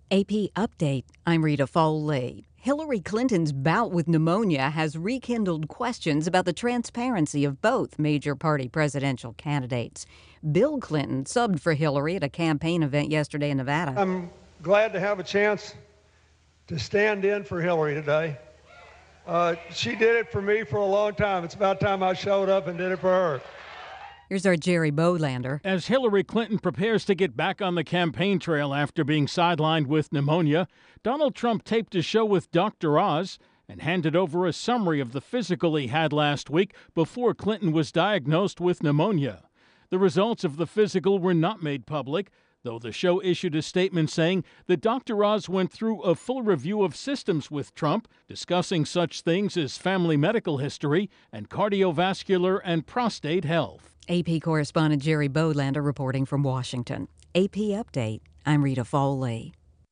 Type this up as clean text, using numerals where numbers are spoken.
AP Update. I'm Rita Foley. Hillary Clinton's bout with pneumonia has rekindled questions about the transparency of both major party presidential candidates. Bill Clinton subbed for Hillary at a campaign event yesterday in Nevada. I'm glad to have a chance to stand in for Hillary today. She did it for me for a long time. It's about time I showed up and did it for her. Here's our Jerry Bolander. As Hillary Clinton prepares to get back on the campaign trail after being sidelined with pneumonia, Donald Trump taped a show with Dr. Oz and handed over a summary of the physical he had last week before Clinton was diagnosed with pneumonia. The results of the physical were not made public, though the show issued a statement saying that Dr. Oz went through a full review of systems with Trump, discussing such things as family medical history and cardiovascular and prostate health. AP correspondent Jerry Bolander reporting from Washington. AP Update. I'm Rita Foley.